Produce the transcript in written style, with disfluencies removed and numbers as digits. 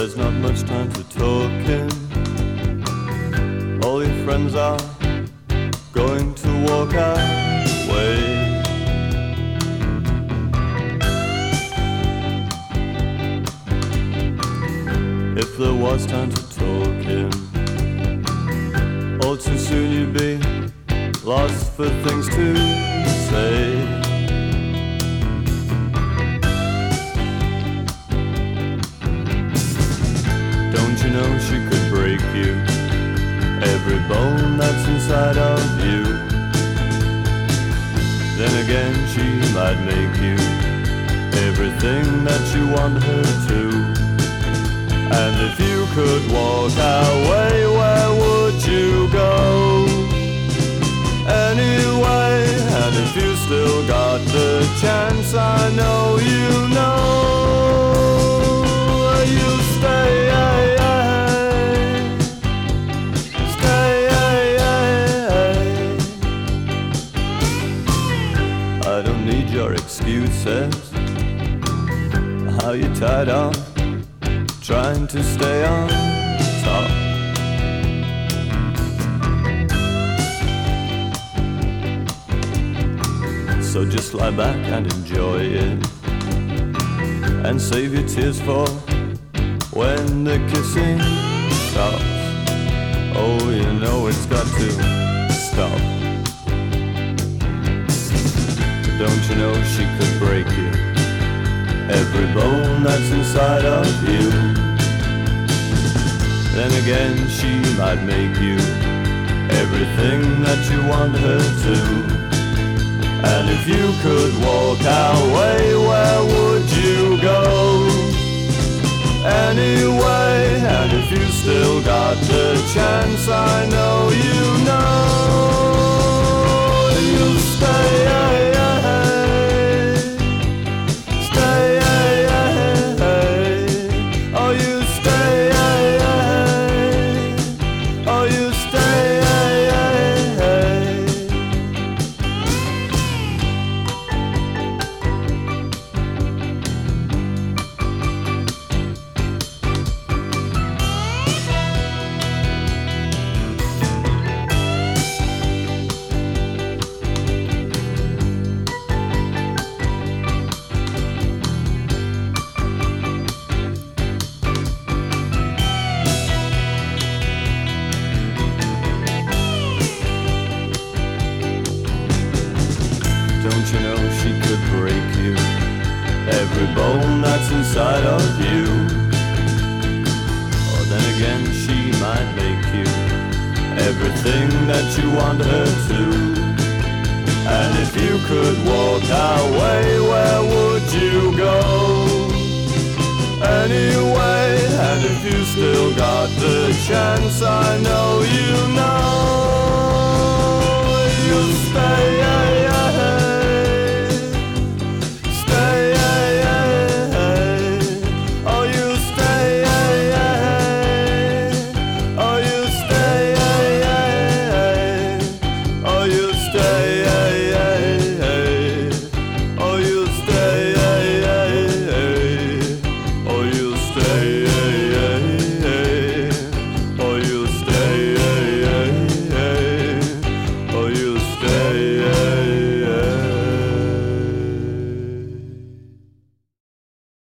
there's not much time for talking. All your friends are going to walk away. If there was time to talking, all too soon you'd be lost for things to say. Don't you know she could break you, every bone that's inside of you. Then again she might make you everything that you want her to. And if you could walk away, where would you go? Anyway, and if you still got the chance, I know you know you stay. I don't need your excuses, how you tied on, trying to stay on top. So just lie back and enjoy it, and save your tears for when the kissing stops. Oh, you know it's got to stop. Don't you know she could break you, every bone that's inside of you. Then again she might make you everything that you want her to. And if you could walk away, where would you go? Anyway, and if you still got the chance, I know you know you'll stay. Don't you know she could break you, every bone that's inside of you. Or then again she might make you everything that you want her to. And if you could walk away, where would you go? Anyway, and if you still got the chance, I know you know